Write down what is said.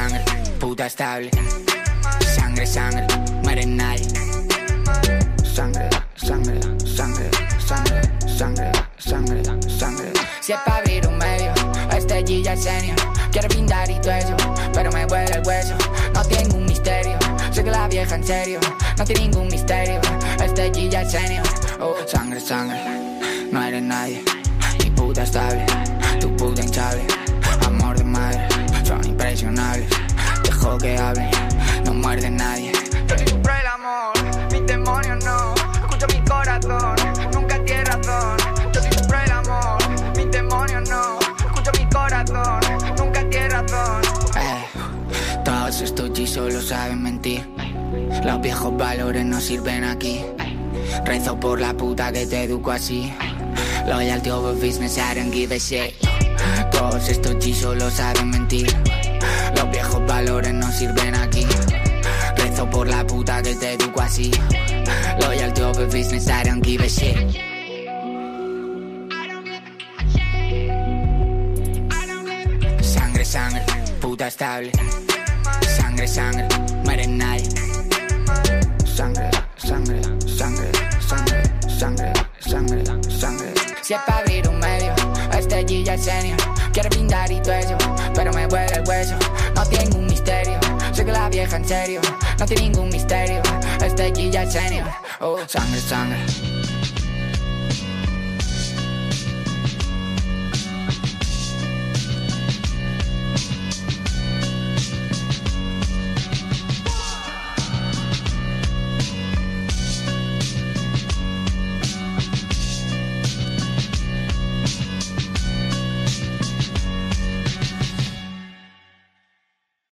sangre, puta estable. Sangre, sangre, muere nadie. Sangre, sangre, sangre, sangre, sangre, sangre, sangre. Si es pa' abrir un medio, este G ya es senior. Quiero brindar y todo eso, pero me duele el hueso. No tengo un misterio, sé que la vieja en serio. No tiene ningún misterio, este G ya es senior. Oh, sangre, sangre, no eres nadie. Mi puta estable, tu puta hinchable. Amor de madre, son impresionables. Dejo que hable, no muerde nadie. Yo te compro el amor, mis demonios no. Escucho mi corazón, nunca tiene razón. Yo te compro el amor, mis demonios no. Escucho mi corazón, nunca tiene razón. Todos estos G solo saben mentir. Los viejos valores no sirven aquí. Rezo por la puta que te educo así. Loyalty over business, I don't give a shit. Todos estos G solo saben mentir. Los viejos valores no sirven aquí. Rezo por la puta que te educo así. Loyalty over business, I don't give a shit. Sangre, sangre, puta estable. Sangre, sangre, muere nadie. Sangre, sangre, sangre, sangre, sangre, sangre, sangre. Si es pa' abrir un medio, este G ya es senior. Quiero brindar y todo eso, pero me duele el hueso. No tengo un misterio, sé que la vieja en serio. No tiene ningún misterio, este G ya es senior. Oh, sangre, sangre,